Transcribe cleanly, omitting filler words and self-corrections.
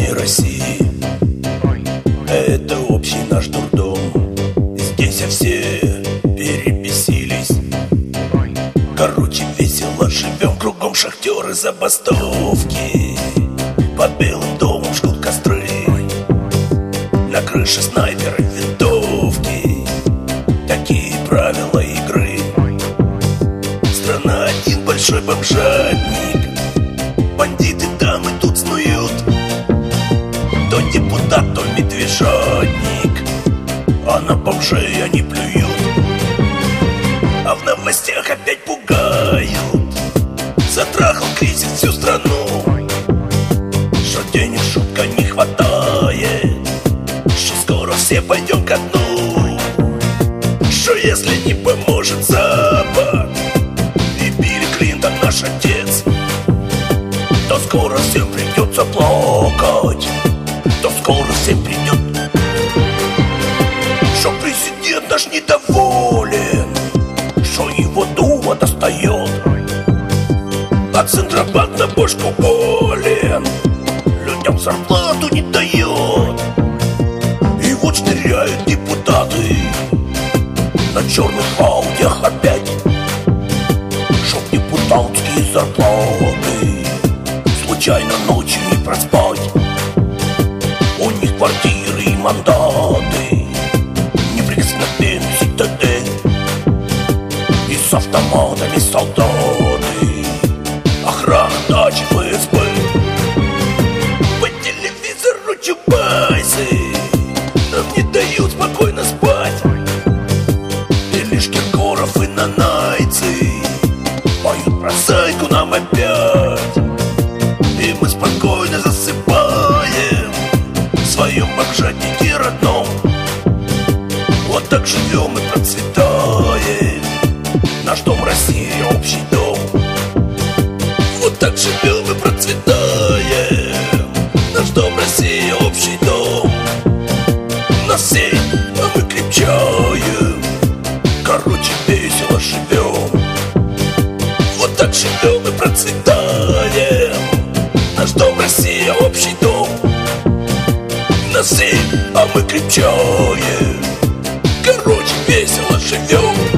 стране России. Это общий наш дурдом, здесь все перебесились. Короче, весело живем, кругом шахтеры, забастовки. Под Белым домом жгут костры, на крыше снайперы, винтовки. Такие правила игры. Страна один большой бомжатник, бандиты там и тут снуют. То депутат, то медвежатник, а на бомжей они плюют. А в новостях опять пугают: затрахал кризис всю страну, что денег шутка не хватает, что скоро все пойдем ко дну, что если не поможет Запад и Билл Клинтон наш отец, то скоро всем придется плакать, то скоро всем придет, что президент наш недоволен, что его дума достает, а Центробанк на бошку болен, людям зарплату не дает. И вот шныряют депутаты на черных аудиях опять, чтоб депутатские зарплаты случайно ночью не проспать. У них квартиры и мандаты, неприкосновенный цитадель, и с автоматами солдаты, охрана дачи ФСБ. По телевизору чубайсы нам не дают спокойно спать, и лишь Киркоров и нанайцы поют про зайку нам опять. И мы спокойно засыпаем в своем бомжатнике родном. Вот так живем и процветаем, наш дом Россия, общий дом. Вот так живем и процветаем, наш дом Россия, общий дом. Нас все, а мы крепчаем, короче, весело живем. Вот так живем и процветаем, наш дом Россия, общий дом. Нас все, а мы крепчаем, короче, весело живем.